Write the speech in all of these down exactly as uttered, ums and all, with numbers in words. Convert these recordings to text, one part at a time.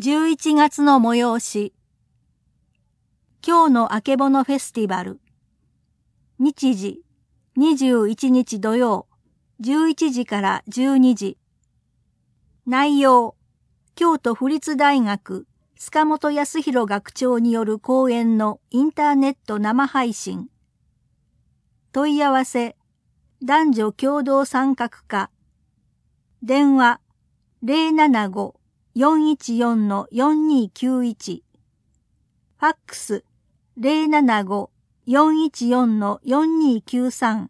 じゅういちがつの催し。今日のあけぼのフェスティバル。日時、にじゅういちにち土曜、じゅういちじからじゅうにじ。内容、京都府立大学、須賀本康弘学長による講演のインターネット生配信。問い合わせ、男女共同参画課。電話、ゼロななご よんいちよん よんにきゅういち。ファックス、ゼロななご よんいちよん よんにきゅうさん。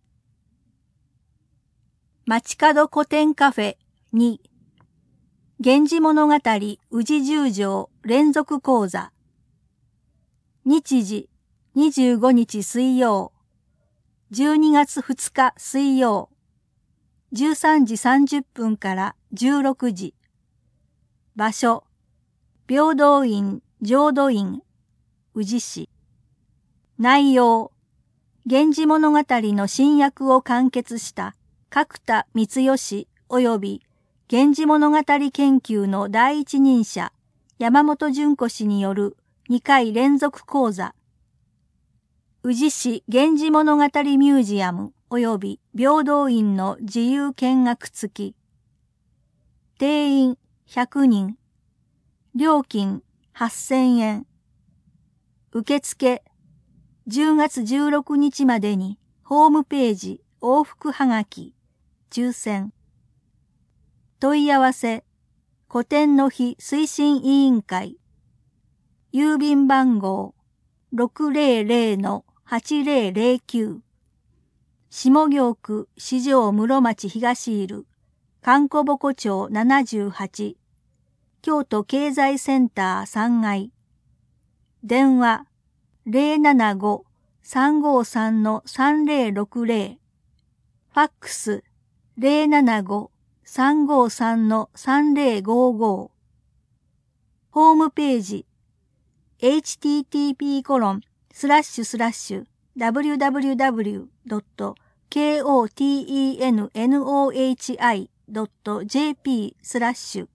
街角古典カフェに、源氏物語宇治十条連続講座。日時、にじゅうごにち水曜、じゅうにがつふつか水曜、じゅうさんじさんじゅっぷんからじゅうろくじ。場所、平等院浄土院、宇治市。内容、源氏物語の新訳を完結した角田光代氏及び源氏物語研究の第一人者山本純子氏によるにかい連続講座。宇治市源氏物語ミュージアム及び平等院の自由見学付き。定員ひゃくにん。料金はっせんえん。受付じゅうがつじゅうろくにちまでにホームページ往復はがき抽選。問い合わせ古典の日推進委員会。郵便番号 ろくぜろぜろ はちぜろぜろきゅう。下京区四条室町東入るかんこぼこ町ななじゅうはち。京都経済センターさんがい。電話ゼロななご さんごさん さんぜろろくぜろ。ファックスゼロななご さんごさん さんぜろごご。ホームページ エイチティーティーピーコロンスラッシュスラッシュダブリューダブリューダブリュードットコテンノヒドットジェーピー スラッシュ